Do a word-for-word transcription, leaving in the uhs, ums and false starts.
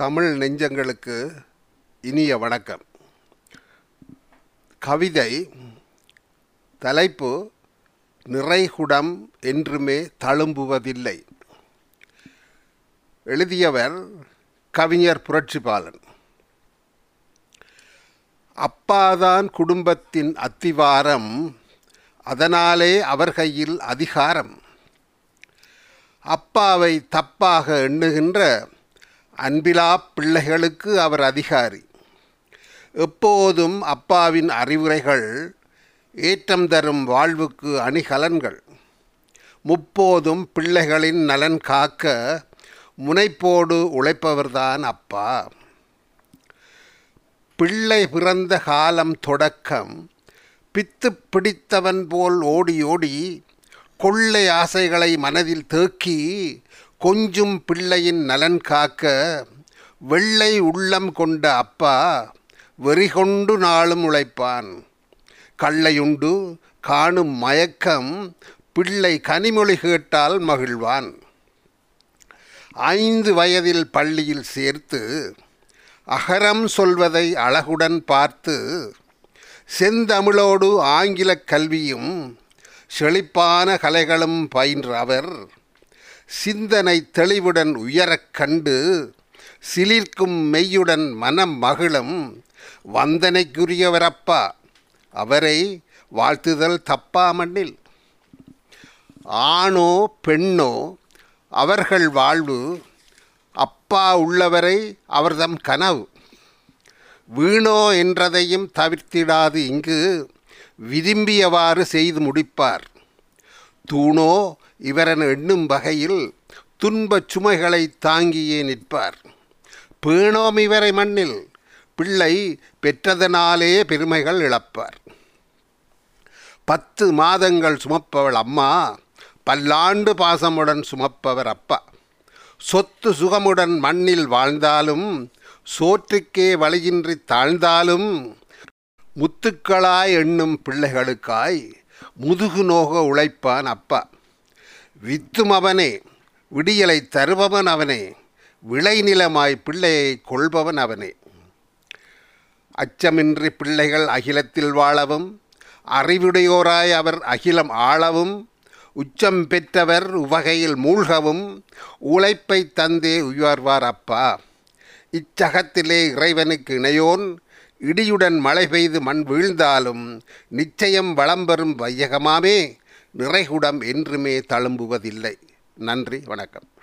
தமிழ் நெஞ்சங்களுக்கு இனிய வணக்கம். கவிதை தலைப்பு நிறைகுடம் என்றுமே தழும்புவதில்லை. எழுதியவர் கவிஞர் புரட்சிபாலன். அப்பாதான் குடும்பத்தின் அத்திவாரம், அதனாலே அவர் கையில் அதிகாரம். அப்பாவை தப்பாக எண்ணுகின்ற அன்பிலா பிள்ளைகளுக்கு அவர் அதிகாரி. எப்போதும் அப்பாவின் அறிவுரைகள் ஏற்றம் தரும் வாழ்வுக்கு அணிகலன்கள். முப்போதும் பிள்ளைகளின் நலன் காக்க முனைப்போடு உழைப்பவர்தான் அப்பா. பிள்ளை பிறந்த காலம் தொடக்கம் பித்து பிடித்தவன் போல் ஓடி ஓடி கொள்ளை ஆசைகளை மனதில் தேக்கி கொஞ்சும் பிள்ளையின் நலன் காக்க வெள்ளை உள்ளம் கொண்ட அப்பா வெறிகொண்டு நாளும் உழைப்பான். கள்ளையுண்டு காணும் மயக்கம் பிள்ளை கனிமொழி கேட்டால் மகிழ்வான். ஐந்து வயதில் பள்ளியில் சேர்த்து அகரம் சொல்வதை அழகுடன் பார்த்து செந்தமிழோடு ஆங்கில கல்வியும் செழிப்பான கலைகளும் பயின்ற அவர் சிந்தனை தெளிவுடன் உயரக் கண்டு சிலிர்க்கும் மெய்யுடன் மனம் மகிழும் வந்தனைக்குரியவரப்பா. அவரை வாழ்த்துதல் தப்பா மண்ணில். ஆணோ பெண்ணோ அவர்கள் வாழ்வு அப்பா உள்ளவரை அவர்தம் கனவு. வீணோ என்றதையும் தவிர்த்திடாது இங்கு விரும்பியவாறு செய்து முடிப்பார். தூணோ இவரென எண்ணும் வகையில் துன்பச் சுமைகளை தாங்கியே நிற்பார். பேணோம் இவரை மண்ணில் பிள்ளை பெற்றதனாலே பெருமைகள் இழப்பார். பத்து மாதங்கள் சுமப்பவள் அம்மா, பல்லாண்டு பாசமுடன் சுமப்பவர் அப்பா. சொத்து சுகமுடன் மண்ணில் வாழ்ந்தாலும் சோற்றுக்கே வழியின்றி தாழ்ந்தாலும் முத்துக்களாய் எண்ணும் பிள்ளைகளுக்காய் முதுகு நோக உழைப்பான் அப்பா. வித்தும் அவனே, விடியலை தருபவன் அவனே, விளைநிலமாய் பிள்ளையை கொள்பவன் அவனே. அச்சமின்றி பிள்ளைகள் அகிலத்தில் வாழவும் அறிவுடையோராய் அவர் அகிலம் ஆளவும் உச்சம் பெற்றவர் உவகையில் மூழ்கவும் உழைப்பை தந்தே உயர்வார் அப்பா. இச்சகத்திலே இறைவனுக்கு இணையோன் இடியுடன் மழை பெய்து மண் வீழ்ந்தாலும் நிச்சயம் வளம் பெறும் வையகமாமே நிறைகுடம் என்றுமே தழும்புவதில்லை. நன்றி, வணக்கம்.